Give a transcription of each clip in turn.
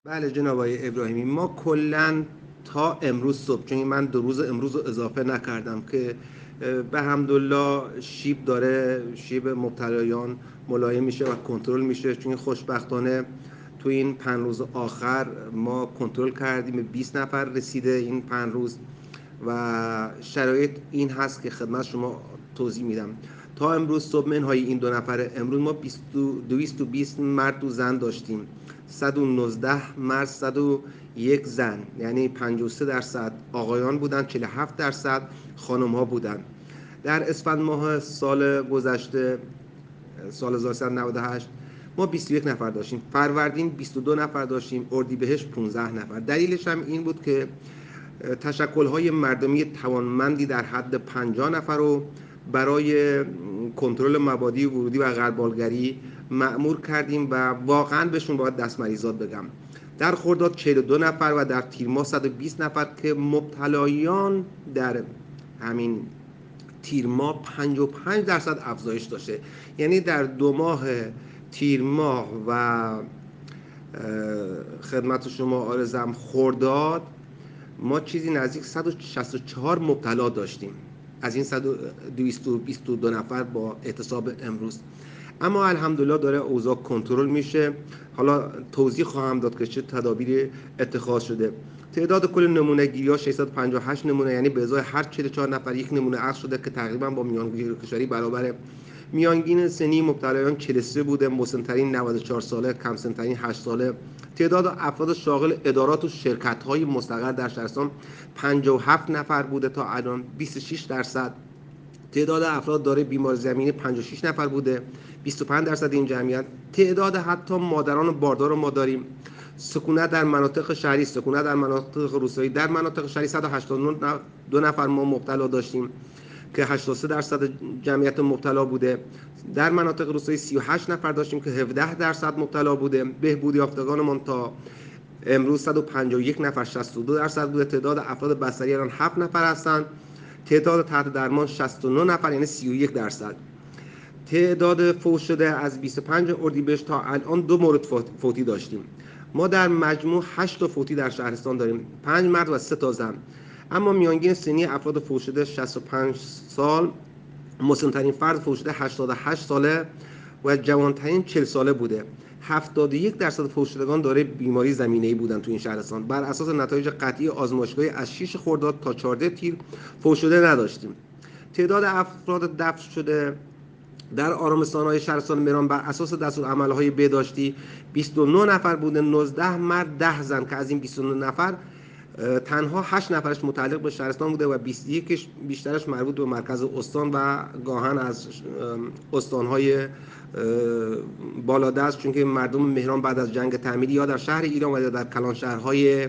بله جناب آقای ابراهیمی، ما کلا تا امروز صبح، چون من 2 روز امروز رو اضافه نکردم که به حمدالله شیب مبتلایان ملایم میشه و کنترل میشه، چون خوشبختانه تو این 5 روز آخر ما کنترل کردیم، به 20 نفر رسیده این 5 روز و شرایط این هست که خدمت شما توضیح میدم. تا امروز صبح منهای این 2 نفر امروز ما 220 مرد و زن داشتیم، 119 مرد 101 زن، یعنی 53% آقایان بودن، 47% خانم ها بودن. در اسفند ماه سال گذشته، سال 1398، ما 21 نفر داشتیم، فروردین 22 نفر داشتیم، اردیبهشت 15 نفر. دلیلش هم این بود که تشکل‌های مردمی توانمندی در حد 50 نفر رو برای کنترل مبادی ورودی و غربالگری مأمور کردیم و واقعا بهشون باید دستمریزات بگم. در خرداد 42 نفر و در تیر ماه 120 نفر که مبتلایان در همین تیر ماه 55% افزایش داشته. یعنی در 2 ماه تیر ماه و خدمت شما عرضم خرداد ما چیزی نزدیک 164 مبتلا داشتیم از این 222 نفر با اعتصاب امروز. اما الحمدلله داره اوضاع کنترل میشه. حالا توضیح خواهم داد که چه تدابیری اتخاذ شده. تعداد کل نمونه گیری ها 658 نمونه، یعنی به ازای هر 44 نفر یک نمونه اخذ شده که تقریبا با میانگین کشوری برابره. میانگین سنی مبتلایان 43 بوده، مسن‌ترین 94 ساله، کم سن‌ترین 8 ساله. تعداد افراد شاغل ادارات و شرکت‌های مستقر در شهرستان 57 نفر بوده تا الان، 26%. تعداد افراد دارای بیماری زمینی 56 نفر بوده، 25% این جمعیت. تعداد حتی مادران باردار رو ما داریم. سکونت در مناطق شهری، سکونت در مناطق روستایی. در مناطق شهری 182 نفر ما مبتلا داشتیم که 83% جمعیت مبتلا بوده. در مناطق روستایی 38 نفر داشتیم که 17% مبتلا بوده. بهبودی یافتگانمان تا امروز 151 نفر، 62% بوده. تعداد افراد بستری الان 7 نفر هستند. تعداد تحت درمان 69 نفر، یعنی 31%. تعداد فوت شده از 25 اردیبهشت تا الان 2 مورد فوتی داشتیم. ما در مجموع 8 تا فوتی در شهرستان داریم، 5 مرد و 3 تا زن. اما میانگین سنی افراد فوت شده 65 سال، مسن‌ترین فرد فوت شده 88 ساله و جوانترین 40 ساله بوده. 71% فوت شدگان دارای بیماری زمینه‌ای بودن تو این شهرستان. بر اساس نتایج قطعی آزمایشگاهی از 6 خرداد تا 14 تیر فوت شده نداشتیم. تعداد افراد دفن شده در آرامستان‌های شهرستان مهران بر اساس دستورالعمل‌های بهداشتی 29 نفر بوده، 19 مرد 10 زن، که از این 29 نفر تنها 8 نفرش متعلق به شهرستان بوده و 21 بیشترش مربوط به مرکز استان و گاهن از استان‌های بالادست، چون که مردم مهران بعد از جنگ تعمیری یا در شهر ایران و یا در کلان شهرهای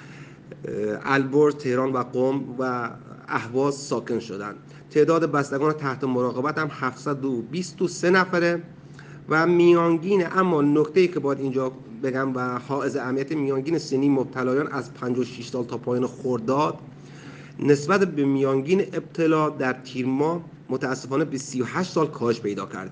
البرز، تهران و قم و اهواز ساکن شدند. تعداد بستگان تحت مراقبت هم 723 نفره و میانگین، اما نکته‌ای که باید اینجا بگم و حائز اهمیت، میانگین سنی مبتلایان از 56 سال تا پایان خرداد نسبت به میانگین ابتلا در تیر ماه متاسفانه به 38 سال کاهش پیدا کرده.